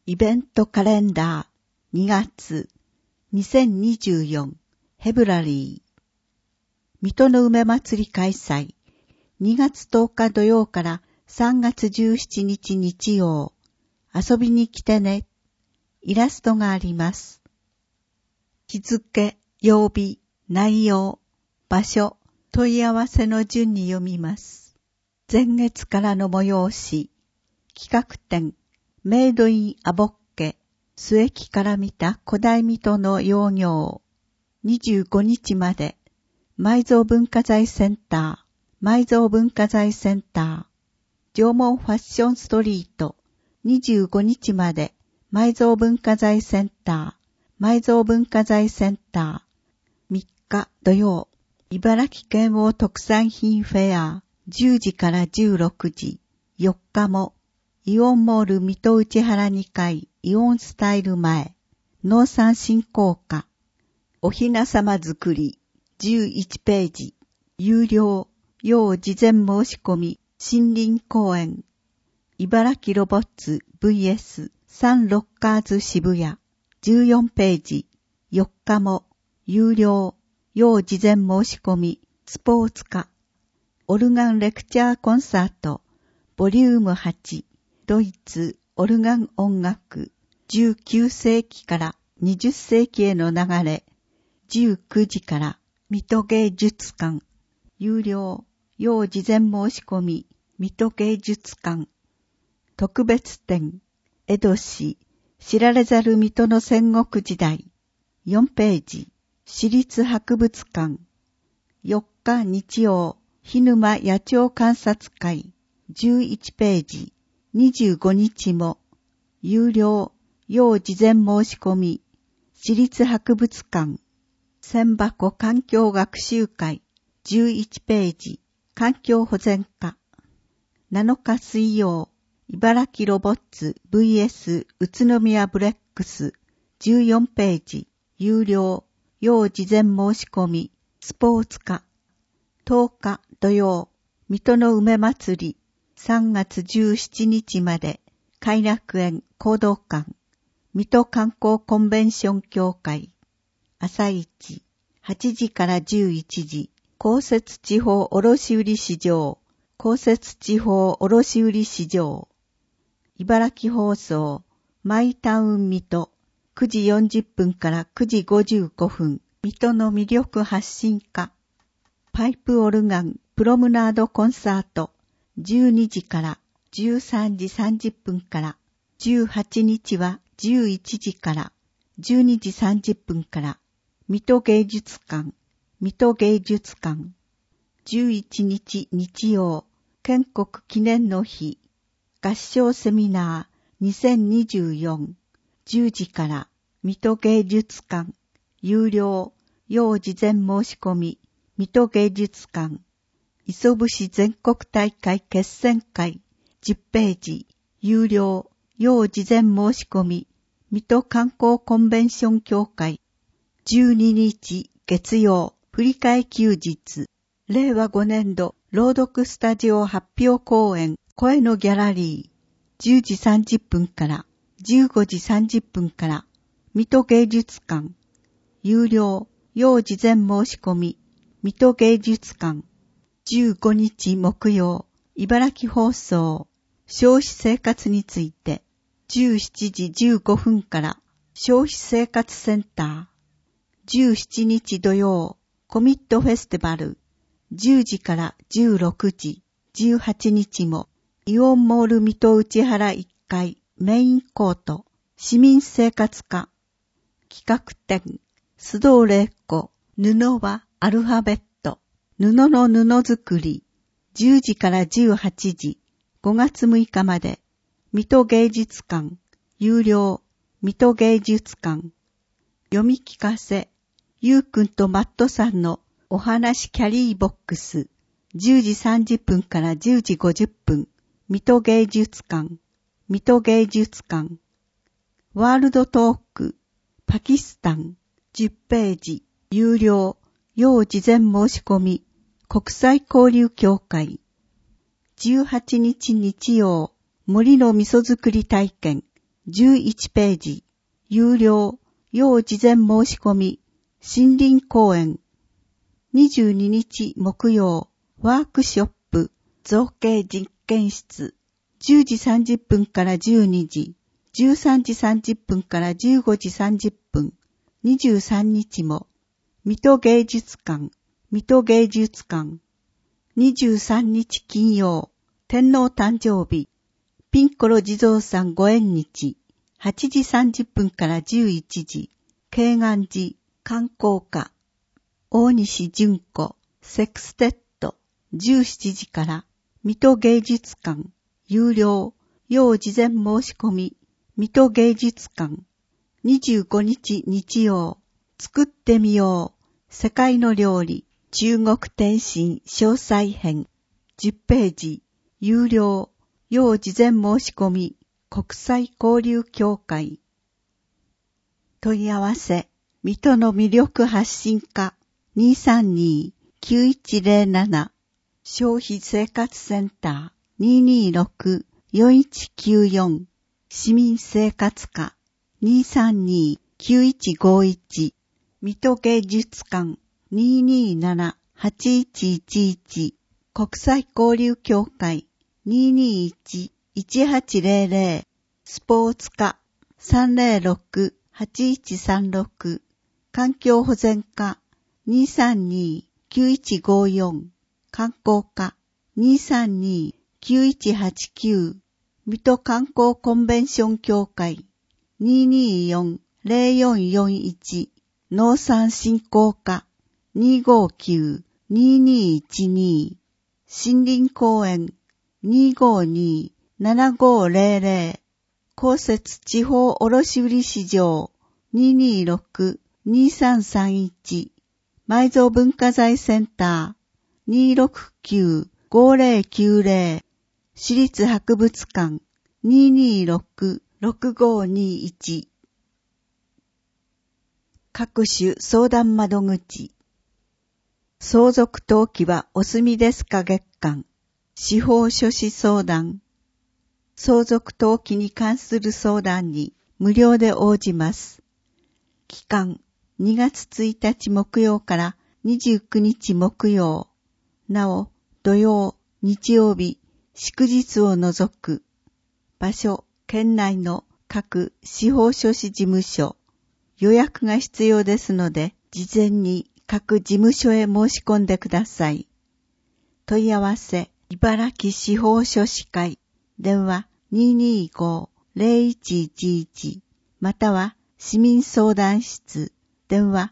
イベントカレンダー2月2024ヘブラリー水戸の梅祭り開催2月10日土曜から3月17日日曜遊びに来てね。イラストがあります。日付、曜日、内容、場所、問い合わせの順に読みます。前月からの催し、企画展、メイドインアボッケ、末期から見た古代水戸の窯業。25日まで、埋蔵文化財センター、埋蔵文化財センター、縄文ファッションストリート、25日まで、埋蔵文化財センター、埋蔵文化財センター、3日土曜、茨城県央特産品フェア、10時から16時、4日も、イオンモール水戸内原2階イオンスタイル前農産振興課おひなさま作り11ページ有料要事前申し込み森林公園茨城ロボッツ vs サンロッカーズ渋谷14ページ4日も有料要事前申し込みスポーツ科オルガンレクチャーコンサートボリューム8ドイツオルガン音楽19世紀から20世紀への流れ19時から水戸芸術館有料要事前申し込み水戸芸術館特別展江戸市知られざる水戸の戦国時代4ページ市立博物館4日日曜涸沼野鳥観察会11ページ25日も、有料、要事前申し込み、市立博物館、千箱環境学習会、11ページ、環境保全課、7日水曜、茨城ロボッツ vs 宇都宮ブレックス、14ページ、有料、要事前申し込み、スポーツ課、10日土曜、水戸の梅祭り、3月17日まで、偕楽園講道館、水戸観光コンベンション協会、朝市、8時から11時、公設地方卸売市場、公設地方卸売市場、茨城放送、マイタウン水戸、9時40分から9時55分、水戸の魅力発信課、パイプオルガンプロムナードコンサート、12時から13時30分から18日は11時から12時30分から水戸芸術館11日日曜建国記念の日合唱セミナー2024 10時から水戸芸術館有料要事前申し込み水戸芸術館磯部市全国大会決選会10ページ有料要事前申し込み水戸観光コンベンション協会12日月曜振り替え休日令和5年度朗読スタジオ発表公演声のギャラリー10時30分から15時30分から水戸芸術館有料要事前申し込み水戸芸術館15日木曜、茨城放送、消費生活について、17時15分から消費生活センター、17日土曜、コミットフェスティバル、10時から16時、18日も、イオンモール水戸内原1階メインコート、市民生活課、企画展、須藤玲子、布はアルファベット、布の布作り、10時から18時、5月6日まで、水戸芸術館、有料、水戸芸術館、読み聞かせ、ゆうくんとマットさんのお話キャリーボックス、10時30分から10時50分、水戸芸術館、ワールドトーク、パキスタン、10ページ、有料、要事前申し込み、国際交流協会。18日日曜、森の味噌作り体験、 11ページ、有料、要事前申し込み、森林公園。22日木曜、ワークショップ、造形実験室。10時30分から12時、13時30分から15時30分。23日も、水戸芸術館、水戸芸術館。23日金曜、天皇誕生日、ピンコロ地蔵さんご縁日、8時30分から11時、慶願寺、観光課、大西純子、セクステッド、17時から、水戸芸術館、有料、要事前申し込み、水戸芸術館、25日日曜、作ってみよう、世界の料理、中国点心詳細編、10ページ、有料、要事前申し込み、国際交流協会。問い合わせ、水戸の魅力発信課、232-9107、消費生活センター、226-4194、市民生活課、232-9151、水戸芸術館、227-8111、国際交流協会、221-1800、スポーツ課、306-8136、環境保全課、232-9154、観光課、232-9189、水戸観光コンベンション協会、224-0441、農産振興課、259-2212、森林公園、252-7500、公設地方卸売市場、226-2331、埋蔵文化財センター、269-5090、市立博物館、226-6521。各種相談窓口。相続登記はお済みですか月間。司法書士相談。相続登記に関する相談に無料で応じます。期間2月1日木曜から29日木曜。なお、土曜、日曜日、祝日を除く。場所、県内の各司法書士事務所。予約が必要ですので、事前に各事務所へ申し込んでください。問い合わせ、茨城司法書士会、電話 225-0111、または市民相談室、電話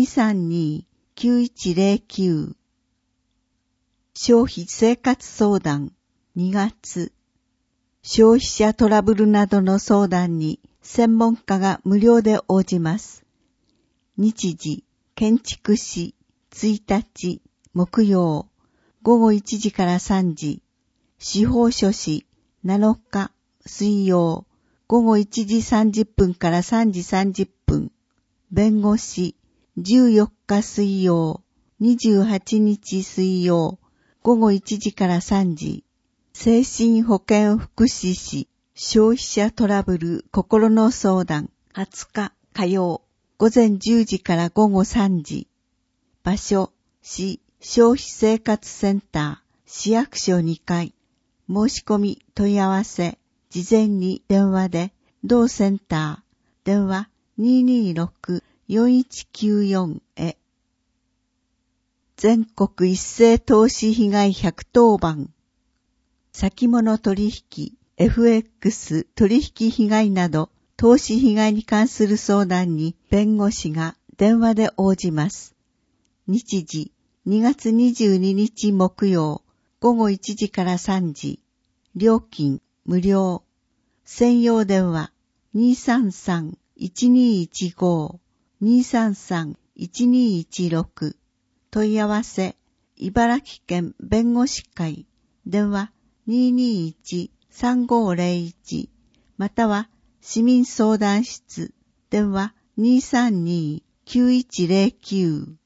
232-9109。消費生活相談、2月。消費者トラブルなどの相談に専門家が無料で応じます。日時、建築士、1日、木曜、午後1時から3時。司法書士、7日、水曜、午後1時30分から3時30分。弁護士、14日水曜、28日水曜、午後1時から3時。精神保健福祉士、消費者トラブル心の相談、20日火曜、午前10時から午後3時。場所、市消費生活センター、市役所2階。申し込み問い合わせ、事前に電話で、同センター、電話 226-4194 へ。全国一斉投資被害110番。先物取引、FX 取引被害など、投資被害に関する相談に弁護士が電話で応じます。日時、2月22日木曜、午後1時から3時。料金、無料。専用電話、233-1215、233-1216。問い合わせ、茨城県弁護士会、電話、221-3501、または市民相談室、電話 232-9109。